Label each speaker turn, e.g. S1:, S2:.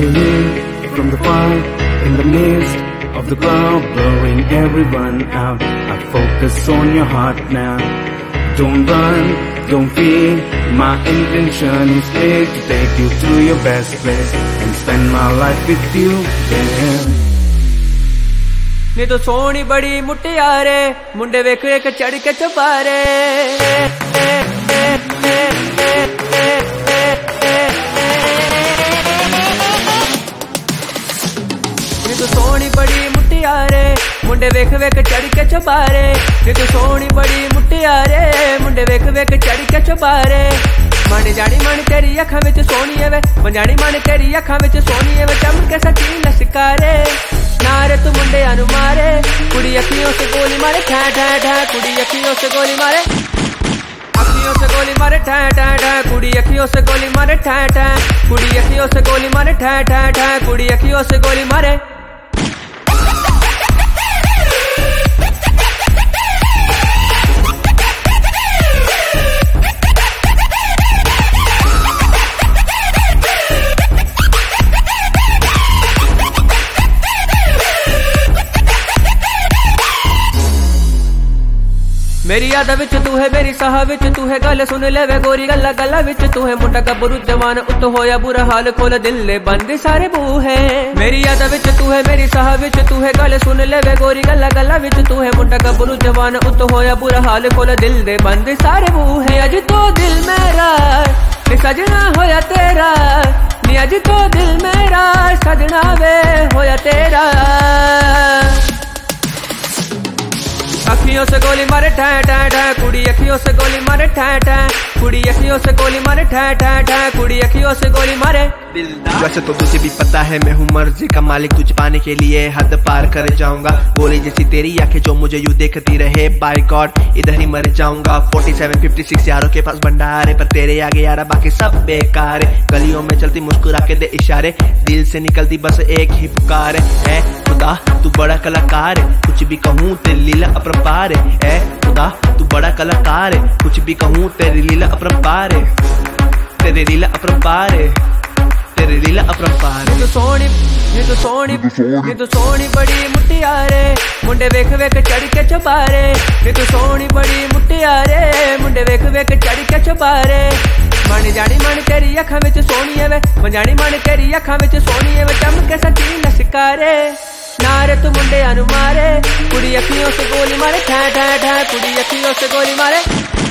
S1: to you from the far, in the midst of the crowd, blowing everyone out. I focus on your heart now. Don't run, don't fear. My intention is clear, to take you to your best place and spend my life with you, yeah.
S2: नी तो सोनी बड़ी मुटियारे, मुंडे वेख वेख चढ़ के चुपारे। नी तो सोनी बड़ी मुटियारे, मुंडे वेख वेख चढ़ के चुपारे। नी तो सोनी बड़ी मुटियारे, मुंडे वेख वेख चढ़ के चुपारे। मन जानी मन तेरी अखां विच सोनी है वे, मन जानी मन तेरी अखां विच सोनी है वे, चमके सची लश्कारे। नारे तू मुंडे अनु मारे, कुड़ी अखियों से गोली मारे, ठा ठा ठा। कुड़ी अखियों से गोली मारे, अखियों से गोली मारे, ठा ठा ठा। कुड़ी अखियों से गोली मारे, ठा ठा। कुड़ी अखियों से गोली मारे, ठा ठा ठा। कुड़ी अखियों से गोली मारे। मेरी याद विच तू है, मेरी साह विच तू है, गल सुन ले वे गोरी गल्ला गल्ला विच तू है। मुंडा गबरू जवान उत होया बुरा हाल, खोल दिल ले बंद सारे बूहे। मेरी याद विच तू है, मेरी साह विच तू है, गल सुन ले वे गोरी गल्ला गल्ला विच तू है। मुंडा गबरू जवान उत होया बुरा हाल, खोल दिल दे बंद सारे बूहे। अज तो दिल मेरा सजना होया तेरा, नी अज तो दिल मेरा सजना वे होया तेरा। अखियों से गोली मारे, ठा ठा ठा। कुड़ी अखियों से गोली मारे, ठा ठा। कुड़ी अखियों से गोली मारे, ठा ठा ठा। कुड़ी अखियों से गोली मारे।
S3: वैसे तो तुझे भी पता है मैं हूँ मर्जी का मालिक, तुझे पाने के लिए हद पार कर जाऊंगा। गोली जैसी तेरी आंखें जो मुझे यूं देखती रहे, बाय गॉड इधर ही मर जाऊंगा। 47 56 यारों के पास भंडारे, पर तेरे आगे यारा बाकी सब बेकार है। गलियों में चलती मुस्कुरा के दे इशारे, दिल से निकलती बस एक ही पुकार है। खुदा तू बड़ा कलाकार है, कुछ भी कहूँ तेरी लीला अपरंपार है। खुदा तू बड़ा कलाकार है, कुछ भी कहूँ तेरी लीला अपरंपार है। तेरी लीला अपरंपार है, तेरी लीला अपरंपार है।
S2: नी तो सोनी, नी तो सोनी, नी तो सोनी बड़ी मुटियारे, मुंडे वेख वेख चढ़ के चुपारे। नी तो सोनी बड़ी मुटियारे, मुंडे वेख वेख चढ़ के चुपारे। मन जानी मन तेरी अखां विच सोनी है वे, मन जानी मन तेरी अखां विच सोनी है वे, चमके सची लश्कारे। नारे तू मुंडे अनु मारे, कुड़ी अखियों से गोली मारे, ठा ठा ठा। कुड़ी अखियों से गोली मारे।